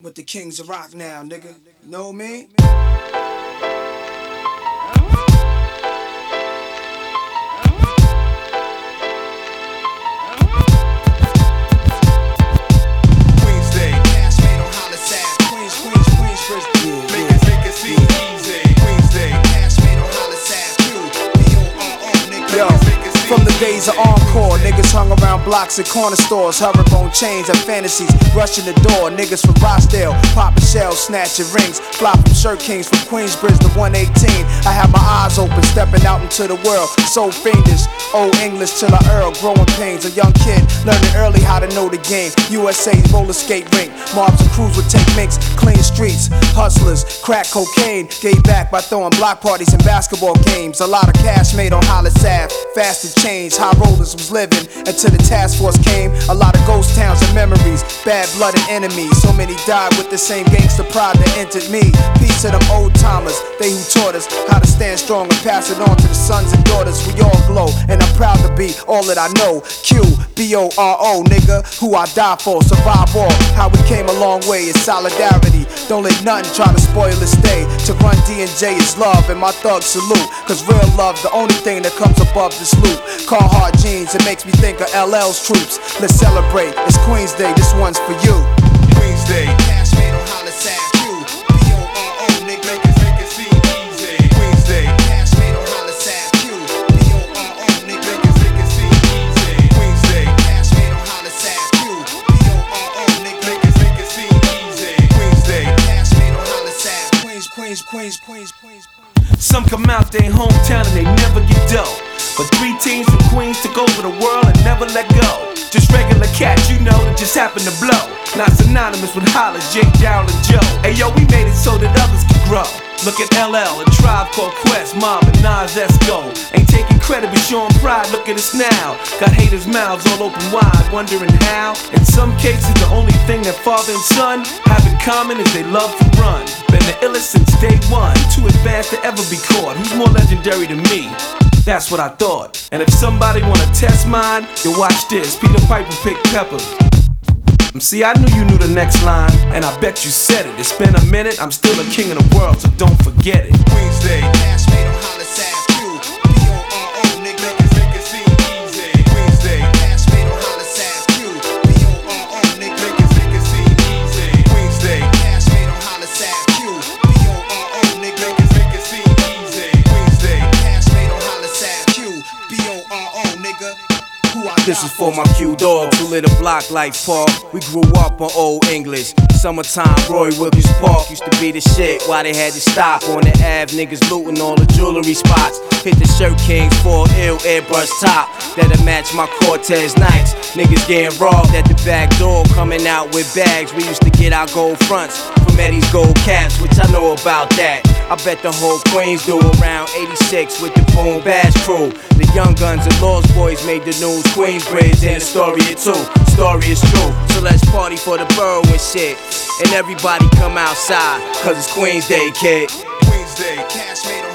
with the Kings of Rock now, nigga. You know what I mean? From the days of Encore, niggas hung around blocks at corner stores, herringbone chains and fantasies, rushing the door. Niggas from Rochdale, popping shells, snatching rings, fly from Shirt Kings, from Queensbridge to 118. I had my eyes open, stepping out into the world, so fiendish. Old English till I Earl, growing pains. A young kid learning early how to know the game. USA roller skate rink, mobs and crews would take minks, clean streets, hustlers, crack cocaine. Gave back by throwing block parties and basketball games. A lot of cash made on Hollis Ave, fast to change. High rollers was living until the task force came. A lot of ghost towns and memories, bad blood and enemies. So many died with the same gangster pride that entered me. Peace to them old timers, they who taught us how to stand strong and pass it on to the sons and daughters. We all glow, and I'm proud to be all that I know. QBORO, nigga, who I die for. Survive all, how we came a long way is solidarity. Don't let nothing try to spoil this day. To run D&J is love, and my thugs salute. Cause real love, the only thing that comes above this loot. Carhartt jeans, it makes me think of LL's troops. Let's celebrate, it's Queen's Day, this one's for you. Queen's Day, cash made on Hollis Ave. QBORO, nigga, make it seem easy. Queen's Day, cash made on Hollis Ave. QBORO, nigga, make it seem easy. Queen's Day, cash made on Hollis Ave. QBORO, nigga, make it seem easy. Queen's Day, cash made on Hollis Ave. Queens. Some come out their hometown and they never get dough. But 3 teams from Queens took over the world and never let go. Just regular cats, you know, that just happen to blow. Not synonymous with Hollis, Jake, Daryl, and Joe. Hey yo, we made it so that others could grow. Look at LL, a Tribe Called Quest, Mob, and Nas Esco. Ain't taking credit but showing pride, look at us now. Got haters' mouths all open wide, wondering how. In some cases, the only thing that father and son have in common is they love to run. Been the illest since day one, too advanced to ever be caught. Who's more legendary than me? That's what I thought. And if somebody wanna test mine, you watch this. Peter Piper picked peppers. See, I knew you knew the next line, and I bet you said it. It's been a minute, I'm still the king of the world, so don't forget it. Queen's Day, cash made on Hollis Ave. QBORO, nigga, make it seem easy. Queen's Day, cash made on Hollis Ave. QBORO, nigga, make it seem easy. Queen's Day, cash made on Hollis Ave. QBORO, nigga, make it seem easy. Queen's Day, cash made on Hollis Ave. QBORO, nigga. This is for my Q dogs who lit a block like Park. We grew up on Old English. Summertime, Roy Wilkins Park used to be the shit. Why they had to stop on the Ave, niggas looting all the jewelry spots. Hit the Shirt Kings for ill airbrush top that'll match my Cortez nights. Niggas getting robbed at the back door, coming out with bags. We used to get our gold fronts from Eddie's gold caps, which I know about that. I bet the whole Queens do around 86 with the Boom Bash crew. The Young Guns and Lost Boys made the news. Queensbridge and the story is true. Story is true. So let's party for the borough and shit. And everybody come outside, cause it's Queen's Day, kid. Queen's Day, cash made on